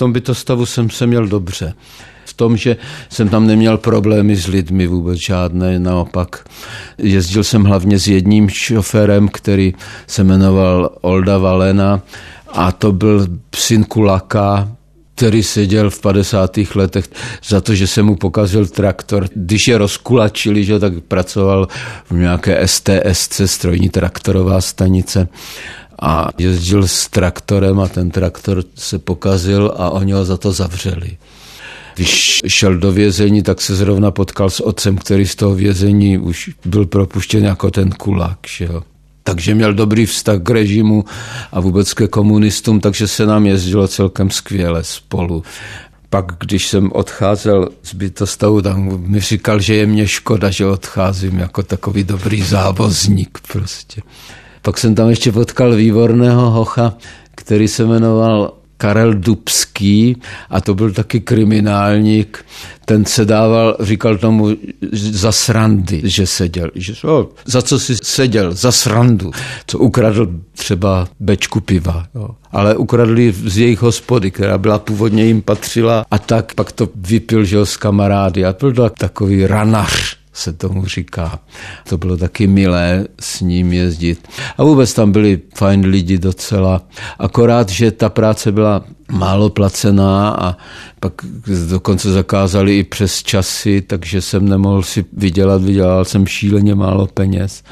tom bytostavu jsem se měl dobře. V tom, že jsem tam neměl problémy s lidmi vůbec žádné, naopak. Jezdil jsem hlavně s jedním šoférem, který se jmenoval Olda Valena a to byl syn Kulaka, který seděl v 50. letech za to, že se mu pokazil traktor. Když je rozkulačili, že, tak pracoval v nějaké STSC, strojní traktorová stanice, a jezdil s traktorem a ten traktor se pokazil a oni ho za to zavřeli. Když šel do vězení, tak se zrovna potkal s otcem, který z toho vězení už byl propuštěn jako ten Kulák. Že jo. Takže měl dobrý vztah k režimu a vůbec ke komunistům, takže se nám jezdilo celkem skvěle spolu. Pak, když jsem odcházel z bytostavu, tak mi říkal, že je mě škoda, že odcházím jako takový dobrý závozník prostě. Pak jsem tam ještě potkal výborného hocha, který se jmenoval Karel Dubský a to byl taky kriminálník. Ten se dával, říkal tomu za srandy, že seděl. Že, za co si seděl? Za srandu. Co ukradl třeba bečku piva. Jo. Ale ukradli z jejich hospody, která byla původně jim patřila a tak pak to vypil, že s kamarády. A byl to takový ranař, se tomu říká. To bylo taky milé s ním jezdit. A vůbec tam byli fajn lidi docela. Akorát, že ta práce byla málo placená a pak dokonce zakázali i přes časy, takže jsem nemohl si vydělal jsem šíleně málo peněz.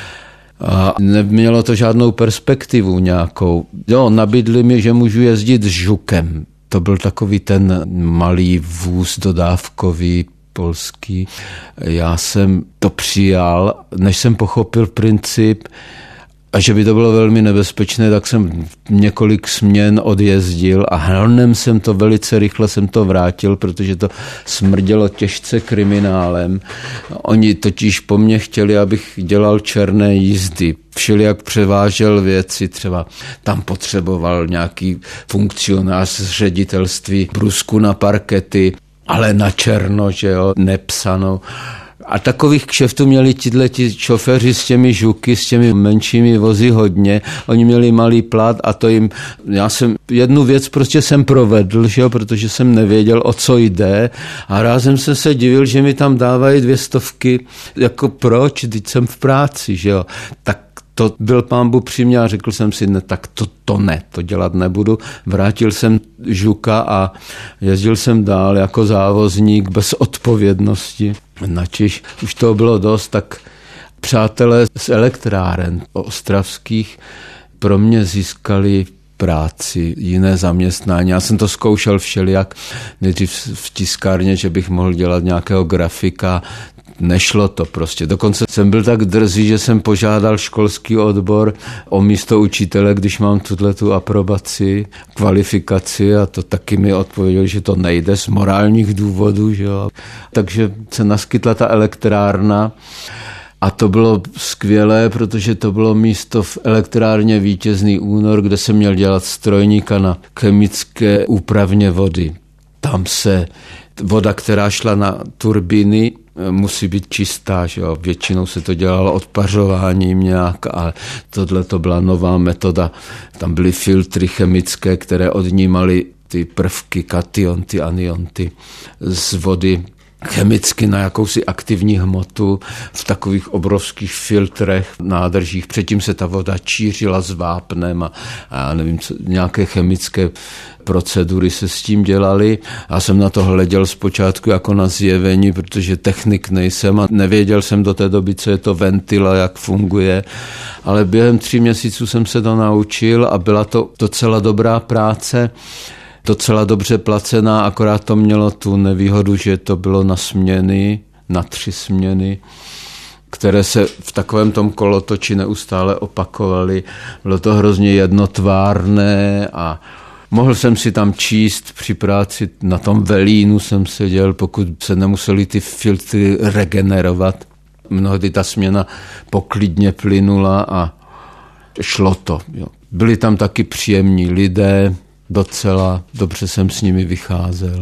A nemělo to žádnou perspektivu nějakou. Jo, nabídli mi, že můžu jezdit s Žukem. To byl takový ten malý vůz dodávkový, polský. Já jsem to přijal, než jsem pochopil princip a že by to bylo velmi nebezpečné, tak jsem několik směn odjezdil a hrnem jsem to velice rychle jsem to vrátil, protože to smrdělo těžce kriminálem. Oni totiž po mně chtěli, abych dělal černé jízdy. Všelijak převážel věci, třeba tam potřeboval nějaký funkcionář z ředitelství brusku na parkety, ale na černo, že jo, nepsanou. A takových kšeftů měli ti šoféři s těmi Žuky, s těmi menšími vozy hodně. Oni měli malý plat a to jim... Já jsem jednu věc prostě jsem provedl, že jo, protože jsem nevěděl, o co jde. A rázem jsem se divil, že mi tam dávají 200, jako proč, teď jsem v práci, že jo. Tak to byl pán Bůh při mě a řekl jsem si, ne, tak to dělat nebudu. Vrátil jsem Žuka a jezdil jsem dál jako závozník bez odpovědnosti. Načiž už toho bylo dost, tak přátelé z elektráren ostravských pro mě získali práci, jiné zaměstnání. Já jsem to zkoušel všelijak, nejdřív v tiskárně, že bych mohl dělat nějakého grafika. Nešlo to prostě. Dokonce jsem byl tak drzý, že jsem požádal školský odbor o místo učitele, když mám tu aprobaci, kvalifikaci a to taky mi odpověděl, že to nejde z morálních důvodů. Že jo. Takže se naskytla ta elektrárna a to bylo skvělé, protože to bylo místo v elektrárně Vítězný Únor, kde jsem měl dělat strojníka na chemické úpravně vody. Tam se voda, která šla na turbíny, musí být čistá, že jo? Většinou se to dělalo odpařováním nějak a tohle to byla nová metoda. Tam byly filtry chemické, které odnímaly ty prvky, kationty, anionty z vody chemicky na jakousi aktivní hmotu v takových obrovských filtrech, nádržích. Předtím se ta voda čířila s vápnem a nevím, co, nějaké chemické procedury se s tím dělaly. Já jsem na to hleděl zpočátku jako na zjevení, protože technik nejsem a nevěděl jsem do té doby, co je to ventil a jak funguje. Ale během 3 měsíců jsem se to naučil a byla to docela dobrá práce, docela dobře placená, akorát to mělo tu nevýhodu, že to bylo na směny, na 3 směny, které se v takovém tom kolotoči neustále opakovaly. Bylo to hrozně jednotvárné a mohl jsem si tam číst při práci, na tom velínu jsem seděl, pokud se nemuseli ty filtry regenerovat. Mnohdy ta směna poklidně plynula a šlo to. Jo. Byli tam taky příjemní lidé, docela dobře jsem s nimi vycházel.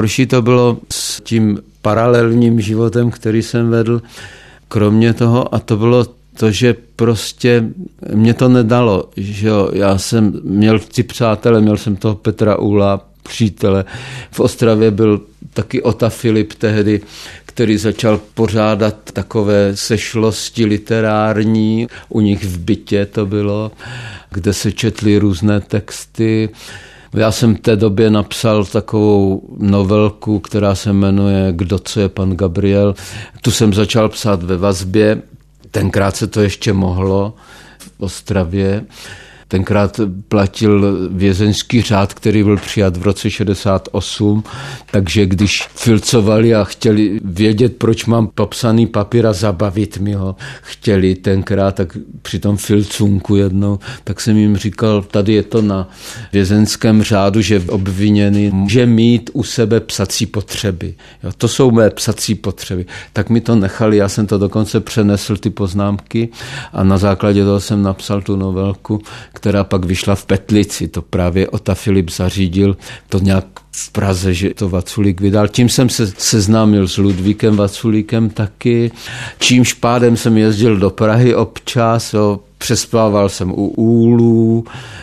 horší to bylo s tím paralelním životem, který jsem vedl, kromě toho, a to bylo to, že prostě mě to nedalo, že jo, já jsem měl ty přátele, měl jsem toho Petra Úla, přítele, v Ostravě byl taky Ota Filip tehdy, který začal pořádat takové sešlosti literární, u nich v bytě to bylo, kde se četly různé texty. Já jsem v té době napsal takovou novelku, která se jmenuje Kdo co je pan Gabriel. Tu jsem začal psát ve vazbě, tenkrát se to ještě mohlo v Ostravě. Tenkrát platil vězeňský řád, který byl přijat v roce 68, takže když filcovali a chtěli vědět, proč mám popsaný papír a zabavit mi ho, chtěli tenkrát, tak při tom filcunku jednou, tak jsem jim říkal, tady je to na vězeňském řádu, že obviněný může mít u sebe psací potřeby. Jo, to jsou mé psací potřeby. Tak mi to nechali, já jsem to dokonce přenesl, ty poznámky, a na základě toho jsem napsal tu novelku, která pak vyšla v Petlici. To právě Ota Filip zařídil, to nějak v Praze, že to Vaculík vydal. Tím jsem se seznámil s Ludvíkem Vaculíkem taky, čímž pádem jsem jezdil do Prahy občas, přespával jsem u Úlů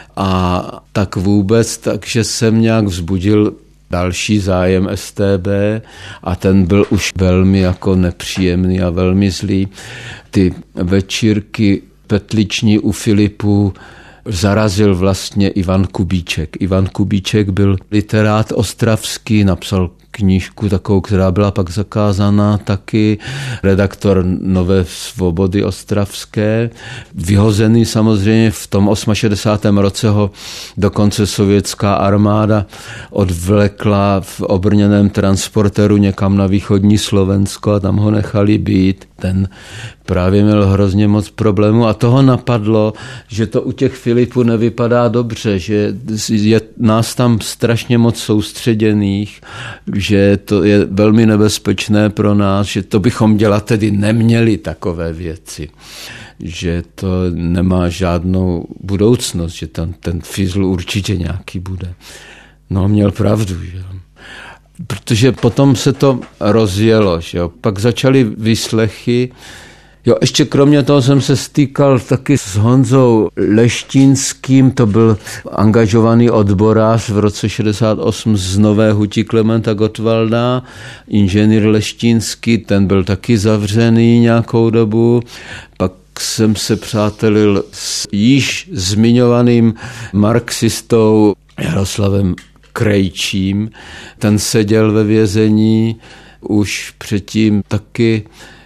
a tak vůbec, takže jsem nějak vzbudil další zájem STB a ten byl už velmi jako nepříjemný a velmi zlý. Ty večírky petliční u Filipu zarazil vlastně Ivan Kubíček. Ivan Kubíček byl literát ostravský, napsal knížku takovou, která byla pak zakázaná, taky redaktor Nové svobody ostravské. Vyhozený samozřejmě v tom 68. roce ho dokonce sovětská armáda odvlekla v obrněném transportéru někam na východní Slovensko a tam ho nechali být. Ten právě měl hrozně moc problémů a toho napadlo, že to u těch Filipů nevypadá dobře, že je nás tam strašně moc soustředěných, že to je velmi nebezpečné pro nás, že to bychom dělat tedy neměli takové věci, že to nemá žádnou budoucnost, že tam ten fízl určitě nějaký bude. No, měl pravdu, že? Protože potom se to rozjelo, že jo. Pak začaly výslechy. Jo, ještě kromě toho jsem se stýkal taky s Honzou Leštínským, to byl angažovaný odborář v roce 68 z Nové huti Klementa Gottwalda, inženýr Leštínský, ten byl taky zavřený nějakou dobu. Pak jsem se přátelil s již zmiňovaným marxistou Jaroslavem Krejčím, ten seděl ve vězení už předtím taky.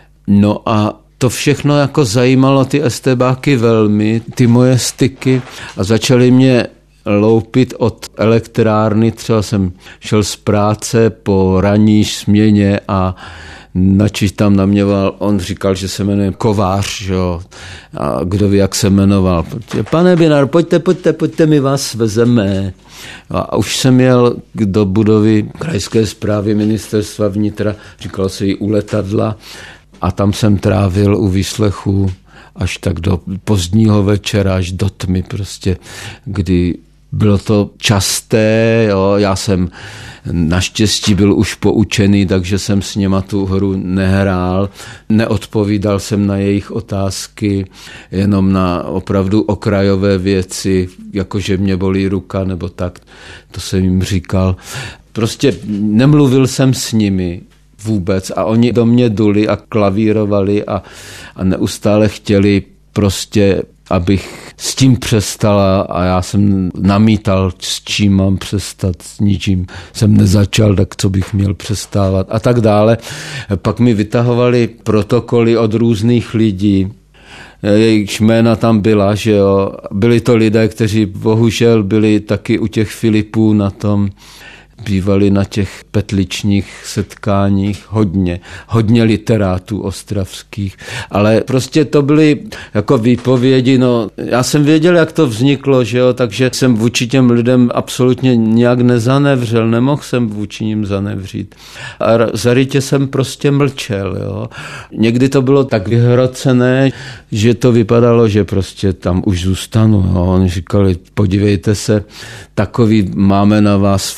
No a to všechno jako zajímalo ty estébáky velmi, ty moje styky, a začaly mě loupit od elektrárny. Třeba jsem šel z práce po ranní směně a načež tam naměval, on říkal, že se jmenuje Kovář, jo, a kdo ví, jak se jmenoval. Pane Binár, pojďte, my vás vezeme. A už jsem jel do budovy krajské správy ministerstva vnitra, říkalo se jí u letadla, a tam jsem trávil u výslechu až tak do pozdního večera, až do tmy prostě, kdy bylo to časté, jo, já jsem naštěstí byl už poučený, takže jsem s něma tu hru nehrál, neodpovídal jsem na jejich otázky, jenom na opravdu okrajové věci, jakože mě bolí ruka nebo tak, to jsem jim říkal. Prostě nemluvil jsem s nimi vůbec a oni do mě duli a klavírovali a neustále chtěli prostě, abych s tím přestala, a já jsem namítal, s čím mám přestat, s ničím jsem nezačal, tak co bych měl přestávat a tak dále. Pak mi vytahovali protokoly od různých lidí, jejich jména tam byla, že jo. Byli to lidé, kteří bohužel byli taky u těch Filipů na tom, bývali na těch petličních setkáních hodně literátů ostravských, ale prostě to byly jako výpovědi, no já jsem věděl, jak to vzniklo, že jo, takže jsem vůči těm lidem absolutně nějak nezanevřel, nemohl jsem vůči nim zanevřít. A zarytě jsem prostě mlčel, jo. Někdy to bylo tak vyhrocené, že to vypadalo, že prostě tam už zůstanu, jo. Oni říkali, podívejte se, takový máme na vás fasci,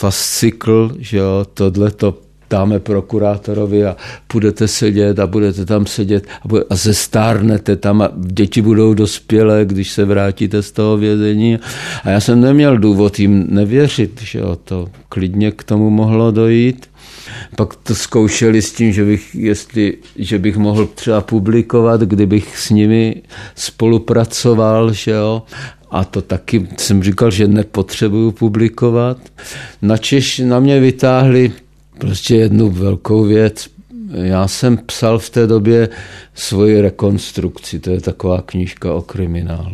nevymykl, že jo, tohleto dáme prokurátorovi a půjdete sedět a budete tam sedět a zestárnete tam a děti budou dospělé, když se vrátíte z toho vězení. A já jsem neměl důvod jim nevěřit, že jo, to klidně k tomu mohlo dojít. Pak to zkoušeli s tím, že bych mohl třeba publikovat, kdybych s nimi spolupracoval, že jo. A to taky jsem říkal, že nepotřebuju publikovat. Na mě vytáhli prostě jednu velkou věc. Já jsem psal v té době svoji rekonstrukci, to je taková knížka o kriminálu.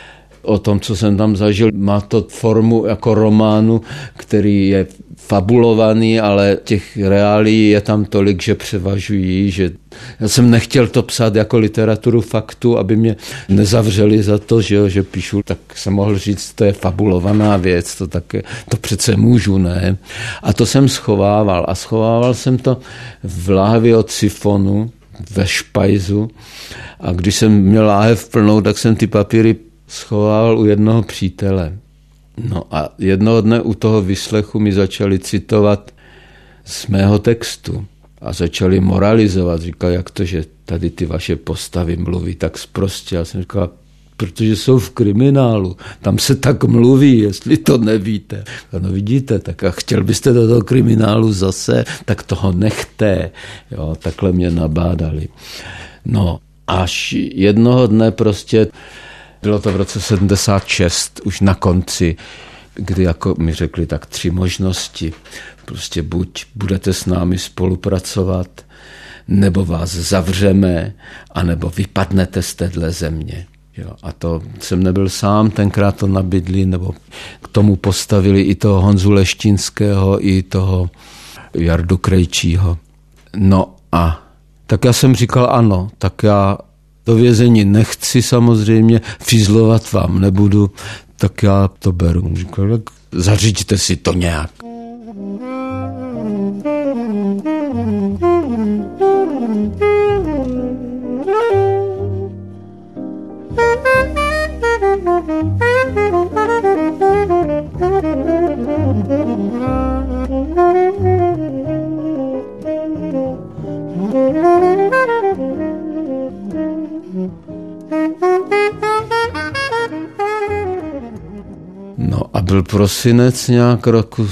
O tom, co jsem tam zažil, má to formu jako románu, který je fabulovaný, ale těch reálií je tam tolik, že převažují, že já jsem nechtěl to psát jako literaturu faktu, aby mě nezavřeli za to, že píšu, tak jsem mohl říct, to je fabulovaná věc, to přece můžu, ne? A to jsem schovával a schovával jsem to v láhvi od sifonu, ve špajzu a když jsem měl láhev plnou, tak jsem ty papíry schovával u jednoho přítele. No a jednoho dne u toho vyslechu mi začali citovat z mého textu a začali moralizovat. Říkal, jak to, že tady ty vaše postavy mluví tak sprostě. Já jsem říkal, protože jsou v kriminálu, tam se tak mluví, jestli to nevíte. No vidíte, tak a chtěl byste do toho kriminálu zase, tak toho nechte. Jo, takhle mě nabádali. No, až jednoho dne prostě bylo to v roce 76, už na konci, kdy jako mi řekli tak 3 možnosti. Prostě buď budete s námi spolupracovat, nebo vás zavřeme, anebo vypadnete z téhle země. Jo, a to jsem nebyl sám, tenkrát to nabídli, nebo k tomu postavili i toho Honzu Leštinského, i toho Jardu Krejčího. No a tak já jsem říkal ano, tak já do vězení nechci samozřejmě, fízlovat vám nebudu, tak já to beru. Říkal, tak zaříďte si to nějak. No a byl prosinec nějak roku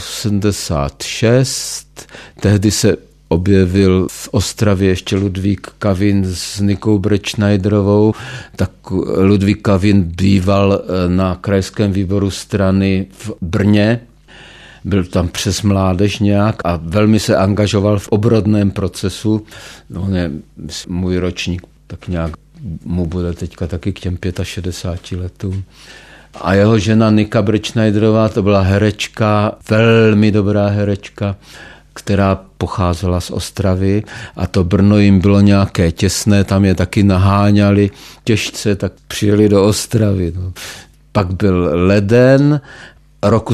76, tehdy se objevil v Ostravě ještě Ludvík Kavin s Nikou Bretschneiderovou, tak Ludvík Kavin býval na krajském výboru strany v Brně, byl tam přes mládež nějak a velmi se angažoval v obrodném procesu. On je můj ročník, tak nějak mu bude teďka taky k těm 65 letům. A jeho žena Nika Bretschneiderová, to byla herečka, velmi dobrá herečka, která pocházela z Ostravy a to Brno jim bylo nějaké těsné, tam je taky naháňali těžce, tak přijeli do Ostravy. No. Pak byl leden roku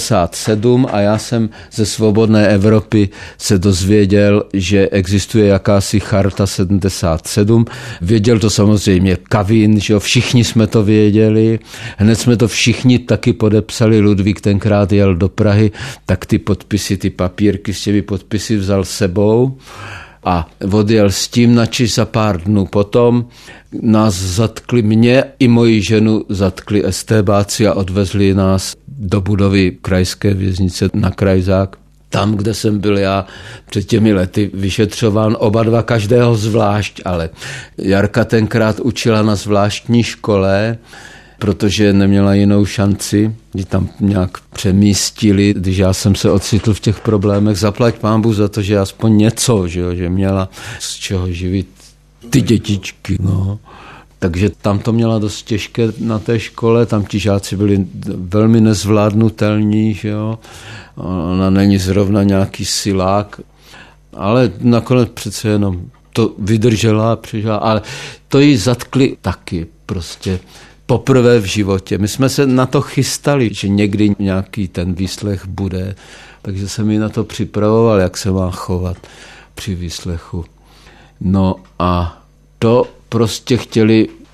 77 a já jsem ze Svobodné Evropy se dozvěděl, že existuje jakási charta 77. Věděl to samozřejmě Kavin, že jo, všichni jsme to věděli, hned jsme to všichni taky podepsali, Ludvík tenkrát jel do Prahy, tak ty podpisy, ty papírky s těmi podpisy vzal sebou a odjel s tím, načež za pár dnů potom nás zatkli, mě i moji ženu zatkli estébáci a odvezli nás do budovy krajské věznice na Krajzák. Tam, kde jsem byl já před těmi lety vyšetřován, oba dva každého zvlášť, ale Jarka tenkrát učila na zvláštní škole, protože neměla jinou šanci, kdy tam nějak přemístili, když já jsem se ocitl v těch problémech, zaplať pánbůh za to, že aspoň něco, že měla z čeho živit ty dětičky, no. Takže tam to měla dost těžké na té škole, tam ti žáci byli velmi nezvládnutelní, že jo. Ona není zrovna nějaký silák, ale nakonec přece jenom to vydržela a přežila, ale to jí zatkli taky prostě poprvé v životě. My jsme se na to chystali, že někdy nějaký ten výslech bude, takže jsem ji na to připravoval, jak se má chovat při výslechu. No a to prostě chtěli,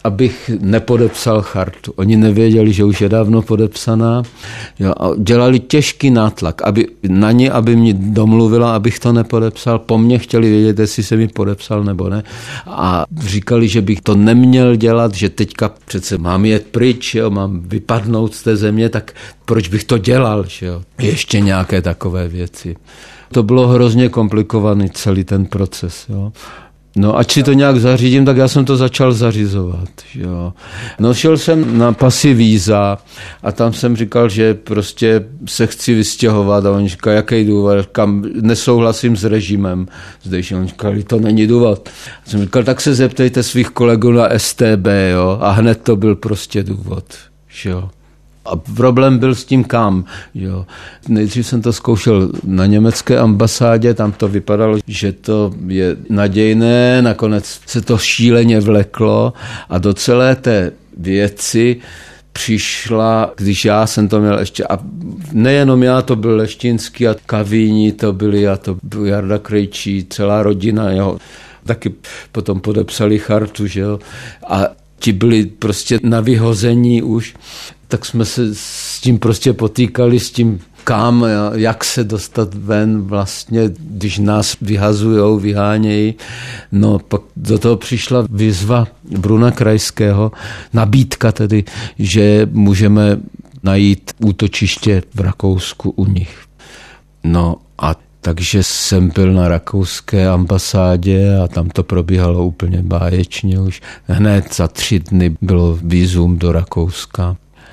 abych nepodepsal chartu. Oni nevěděli, že už je dávno podepsaná. Jo, a dělali těžký nátlak na ně, aby mě domluvila, abych to nepodepsal. Po mně chtěli vědět, jestli jsem mi podepsal nebo ne. A říkali, že bych to neměl dělat, že teďka přece mám jet pryč, jo, mám vypadnout z té země, tak proč bych to dělal? Že jo? Ještě nějaké takové věci. To bylo hrozně komplikovaný celý ten proces. Jo. No, ať si to nějak zařídím, tak já jsem to začal zařizovat. Jo. No, šel jsem na pasy víza a tam jsem říkal, že prostě se chci vystěhovat a on říkal, jaký důvod, kam nesouhlasím s režimem. Zdejší on říkal, to není důvod. A jsem říkal, tak se zeptejte svých kolegů na STB, jo. A hned to byl prostě důvod. Jo. A problém byl s tím kam. Jo. Nejdřív jsem to zkoušel na německé ambasádě, tam to vypadalo, že to je nadějné, nakonec se to šíleně vleklo a do celé té věci přišla, když já jsem to měl ještě, a nejenom já, to byl Leštinský a Kavíni, to byli, a to byl Jarda Krejčí, celá rodina, jo. Taky potom podepsali chartu, že jo. A ti byli prostě na vyhození už, tak jsme se s tím prostě potýkali, s tím kam, jak se dostat ven vlastně, když nás vyhazujou, vyhánějí. No pak do toho přišla výzva Bruna Krajského, nabídka tedy, že můžeme najít útočiště v Rakousku u nich. No a takže jsem byl na rakouské ambasádě a tam to probíhalo úplně báječně už. Hned za 3 dny bylo vízum do Rakouska.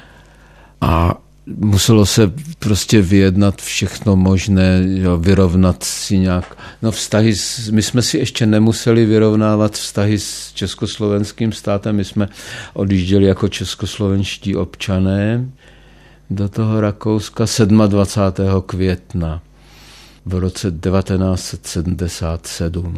A muselo se prostě vyjednat všechno možné, jo, vyrovnat si nějak. No vztahy, my jsme si ještě nemuseli vyrovnávat vztahy s československým státem, my jsme odjížděli jako českoslovenští občané do toho Rakouska 27. května v roce 1977.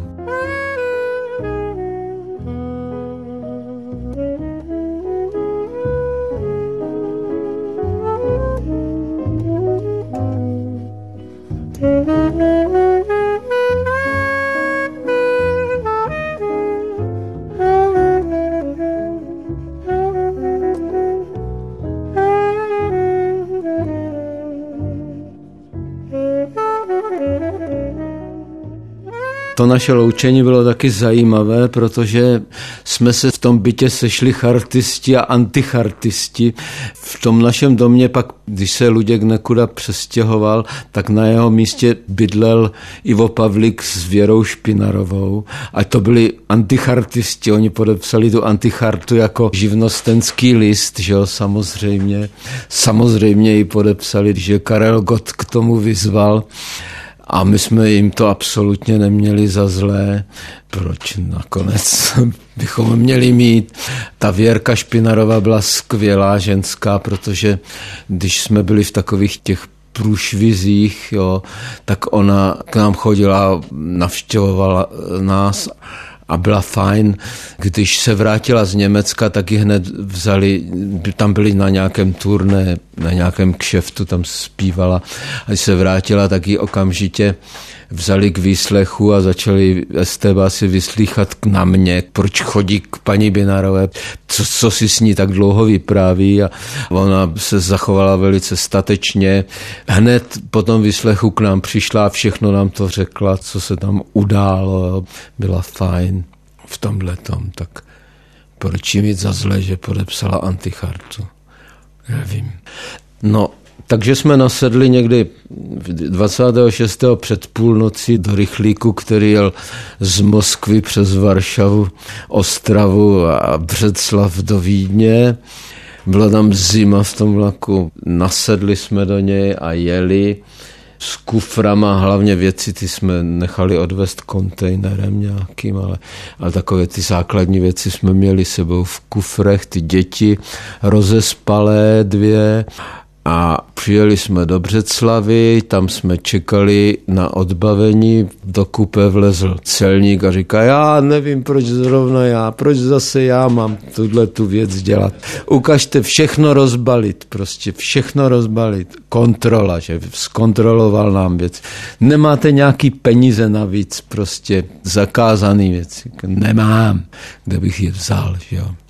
To naše loučení bylo taky zajímavé, protože jsme se v tom bytě sešli chartisti a antichartisti. V tom našem domě pak, když se Luděk Nekuda přestěhoval, tak na jeho místě bydlel Ivo Pavlík s Věrou Špinarovou. A to byli antichartisti, oni podepsali tu antichartu jako živnostenský list, že jo, samozřejmě. Samozřejmě ji podepsali, že Karel Gott k tomu vyzval. A my jsme jim to absolutně neměli za zlé. Proč nakonec bychom měli mít? Ta Věrka Špinarová byla skvělá ženská, protože když jsme byli v takových těch průšvizích, jo, tak ona k nám chodila, navštěvovala nás a byla fajn. Když se vrátila z Německa, tak ji hned vzali, tam byli na nějakém turné, na nějakém kšeftu, tam zpívala. A když se vrátila, tak ji okamžitě vzali k výslechu a začali STB si vyslýchat na mě, proč chodí k paní Binárové, co si s ní tak dlouho vypráví, a ona se zachovala velice statečně. Hned po tom výslechu k nám přišla a všechno nám to řekla, co se tam událo, byla fajn v tomhletom, tak proč jí mít za zlé, že podepsala antichartu? Nevím. No, takže jsme nasedli někdy 26. před půlnocí do rychlíku, který jel z Moskvy přes Varšavu, Ostravu a Břeclav do Vídně. Byla tam zima v tom vlaku. Nasedli jsme do něj a jeli s kuframa, hlavně věci, ty jsme nechali odvést kontejnerem nějakým, ale takové ty základní věci jsme měli sebou v kufrech, ty děti rozespalé 2. A přijeli jsme do Břeclavy, tam jsme čekali na odbavení, do kupé vlezl celník a říká, já nevím, proč zrovna já, proč zase já mám tu věc dělat. Ukažte, všechno rozbalit, prostě všechno rozbalit. Kontrola, že zkontroloval nám věc. Nemáte nějaký peníze navíc, prostě zakázaný věci. Nemám, kde bych je vzal, jo.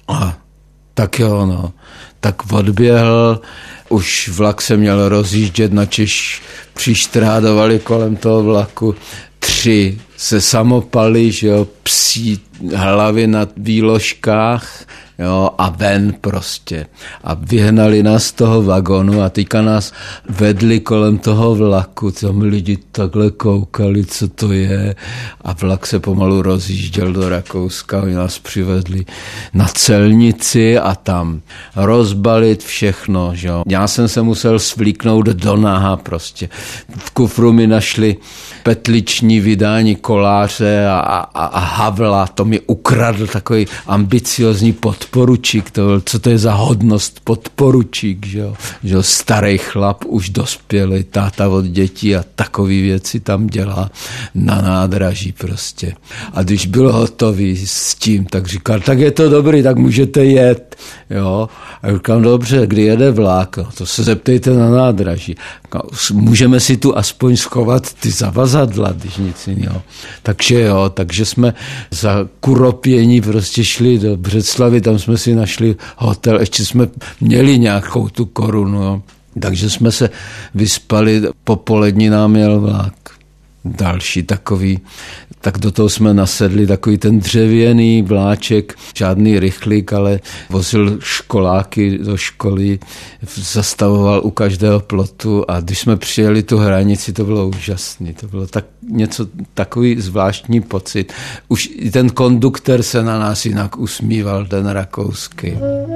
A tak jo, no. Tak odběhl, už vlak se měl rozjíždět, načež přištrádovali kolem toho vlaku 3 se samopaly, že jo, psí hlavy na výložkách, jo, a ven prostě. A vyhnali nás z toho vagonu a teďka nás vedli kolem toho vlaku. Tam lidi takhle koukali, co to je. A vlak se pomalu rozjížděl do Rakouska. Oni nás přivedli na celnici a tam rozbalit všechno. Že jo. Já jsem se musel svlíknout do naha prostě. V kufru mi našli petliční vydání Koláře a Havla. To mi ukradl takový ambiciozní podporučík. Co to je za hodnost podporučík, že jo? Že jo, starý chlap, už dospělý, táta od dětí a takový věci tam dělá na nádraží prostě. A když byl hotový s tím, tak říkal, tak je to dobrý, tak můžete jet, jo. A říkám, dobře, kdy jede vlak, no, to se zeptejte na nádraží. Můžeme si tu aspoň schovat ty zavazadla, když nic jiného. Takže jo, takže jsme za kuropění prostě šli do Břeclavi, tam jsme si našli hotel, ještě jsme měli nějakou tu korunu, jo. Takže jsme se vyspali, popolední nám jel vlak. Další takový, tak do toho jsme nasedli takový ten dřevěný vláček, žádný rychlík, ale vozil školáky do školy, zastavoval u každého plotu a když jsme přijeli tu hranici, to bylo úžasné, to bylo tak něco, takový zvláštní pocit. Už i ten konduktor se na nás jinak usmíval, ten rakouský.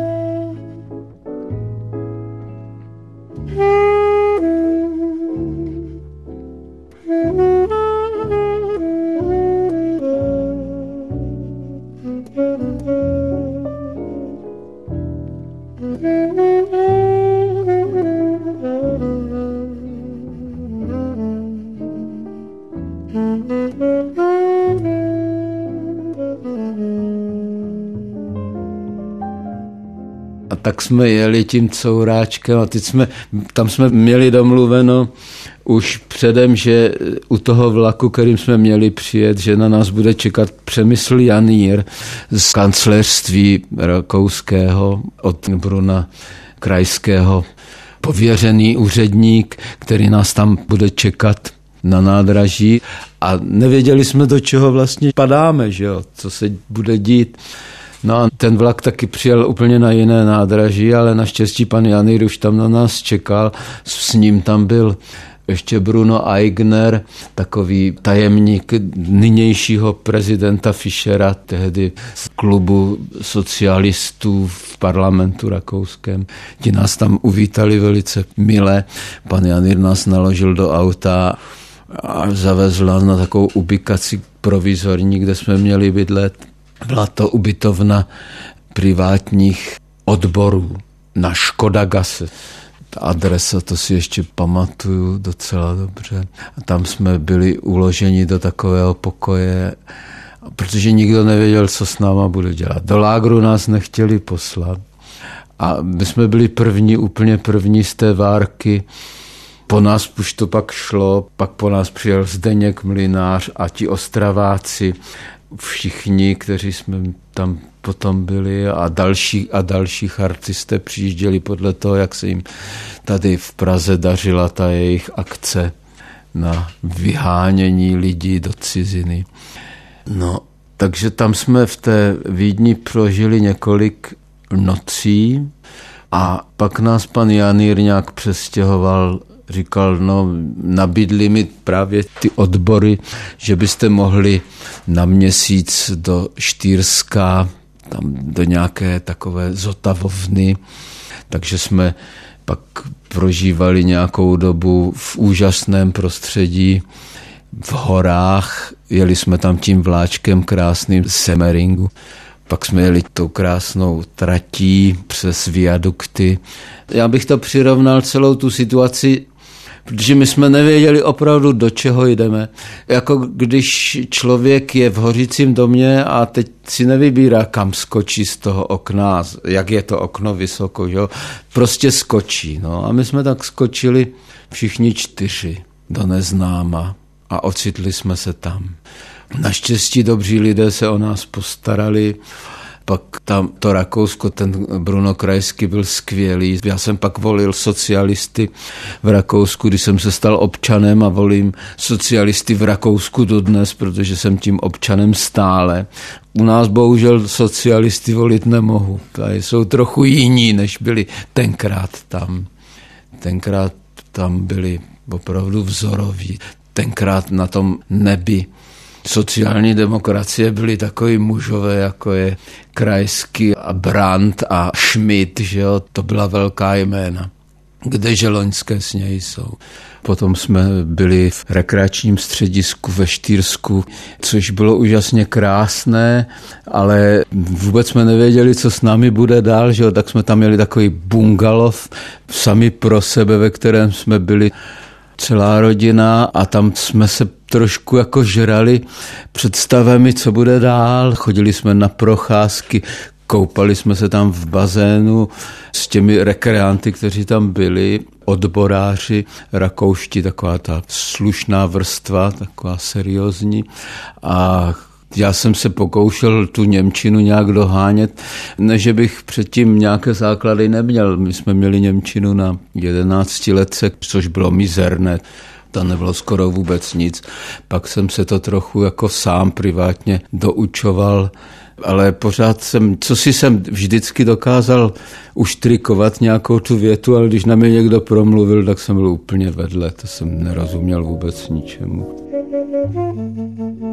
A tak jsme jeli tím couráčkem a tam jsme měli domluveno už předem, že u toho vlaku, kterým jsme měli přijet, že na nás bude čekat Přemysl Janír z kancléřství rakouského od Bruna krajského, pověřený úředník, který nás tam bude čekat na nádraží a nevěděli jsme, do čeho vlastně padáme, že jo, co se bude dít. No a ten vlak taky přijel úplně na jiné nádraží, ale naštěstí pan Janír už tam na nás čekal, s ním tam byl ještě Bruno Aigner, takový tajemník nynějšího prezidenta Fischera, tehdy z klubu socialistů v parlamentu rakouském. Ti nás tam uvítali velice milé. Pan Janír nás naložil do auta a zavezl nás na takovou ubikaci provizorní, kde jsme měli bydlet. Byla to ubytovna privátních odborů na Škodagasse. Ta adresa, to si ještě pamatuju docela dobře. A tam jsme byli uloženi do takového pokoje, protože nikdo nevěděl, co s náma bude dělat. Do lágru nás nechtěli poslat. A my jsme byli úplně první z té várky. Po nás už to pak šlo, pak po nás přijel Zdeněk Mlynář a ti Ostraváci, všichni, kteří jsme tam potom byli a další chartisté přijížděli podle toho, jak se jim tady v Praze dařila ta jejich akce na vyhánění lidí do ciziny. No, takže tam jsme v té Vídni prožili několik nocí a pak nás pan Janír nějak přestěhoval. Říkal, no, nabídli mi právě ty odbory, že byste mohli na měsíc do Štýrska, tam do nějaké takové zotavovny, takže jsme pak prožívali nějakou dobu v úžasném prostředí, v horách, jeli jsme tam tím vláčkem krásným z Semmeringu, pak jsme jeli tou krásnou tratí přes viadukty. Já bych to přirovnal celou tu situaci, protože my jsme nevěděli opravdu, do čeho jdeme. Jako když člověk je v hořícím domě a teď si nevybírá, kam skočí z toho okna, jak je to okno vysoko, jo? Prostě skočí. No. A my jsme tak skočili všichni 4 do neznáma a ocitli jsme se tam. Naštěstí dobří lidé se o nás postarali. pak tam to Rakousko, ten Bruno Kreisky byl skvělý. Já jsem pak volil socialisty v Rakousku, když jsem se stal občanem a volím socialisty v Rakousku dodnes, protože jsem tím občanem stále. U nás bohužel socialisty volit nemohu. Tady jsou trochu jiní, než byli tenkrát tam. Tenkrát tam byli opravdu vzoroví. Tenkrát na tom nebi sociální demokracie byly takový mužové, jako je Kreisky a Brandt a Schmidt, že jo? To byla velká jména. Kdeže loňské sněhy jsou. Potom jsme byli v rekreačním středisku ve Štýrsku, což bylo úžasně krásné, ale vůbec jsme nevěděli, co s námi bude dál, že jo? Tak jsme tam měli takový bungalov sami pro sebe, ve kterém jsme byli celá rodina a tam jsme se trošku jako žrali představami, co bude dál. Chodili jsme na procházky, koupali jsme se tam v bazénu s těmi rekreanty, kteří tam byli, odboráři, rakouští, taková ta slušná vrstva, taková seriózní. A já jsem se pokoušel tu němčinu nějak dohánět, ne že bych předtím nějaké základy neměl. My jsme měli němčinu na 11 letce, což bylo mizerné. To nebylo skoro vůbec nic. Pak jsem se to trochu jako sám privátně doučoval, ale pořád jsem vždycky dokázal uštrikovat nějakou tu větu, ale když na mě někdo promluvil, tak jsem byl úplně vedle. To jsem nerozuměl vůbec ničemu.